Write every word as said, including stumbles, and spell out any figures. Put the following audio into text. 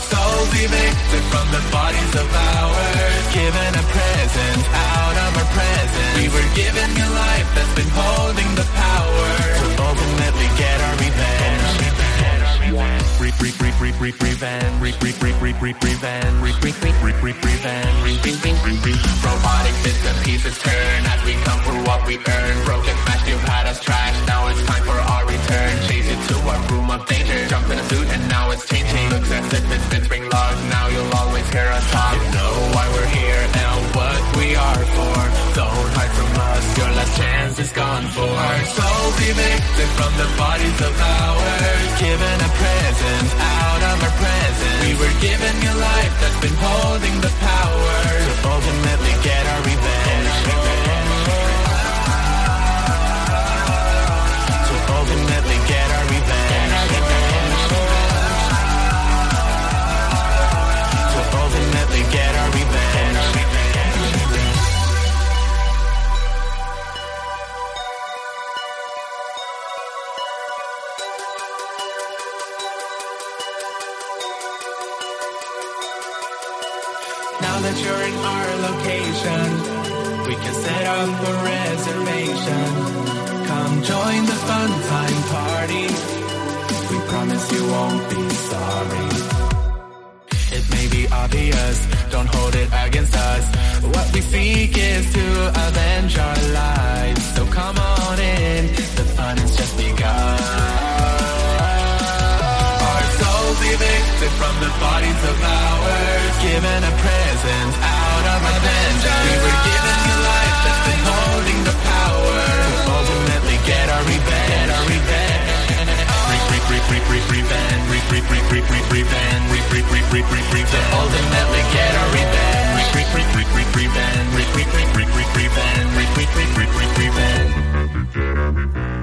souls evicted from the bodies of ours, given a present out of our present. We were given a life that's been holding the power to ultimately get our revenge. Re re re re re revenge. Re re re re re revenge. Re re re re re revenge. Re re re re re. Robotic bits and pieces turn as we come for what we earn. Broken mesh, you've had us trashed. Now it's time for our return. Chase you to our room of danger. Jump in a suit and now it's changing. Looks as if it's been spring locked. Now you'll always hear us talk. You know why we're here and what we are for. Don't hide from us. Your last chance is gone for. Our souls evicted from the bodies of ours, given a present out of our present. We were given a life that's been holding the power to ultimately get our revenge. To ultimately get our revenge. To ultimately get our revenge. Now that you're in our location, we can set up a reservation. Come join the fun time party. We promise you won't be sorry. It may be obvious, don't hold it against us. What we seek is to avenge our lives. So come on in, the fun has just begun. Evicted from the bodies of ours, given a present out of our vengeance. We were given a life that's been holding the power to ultimately get our revenge. Get our revenge. Re re re re re revenge. Re re re re re revenge. Re re re re re revenge. To ultimately get our revenge. Re re re re re revenge. Re re re re re revenge. Re re re re re revenge.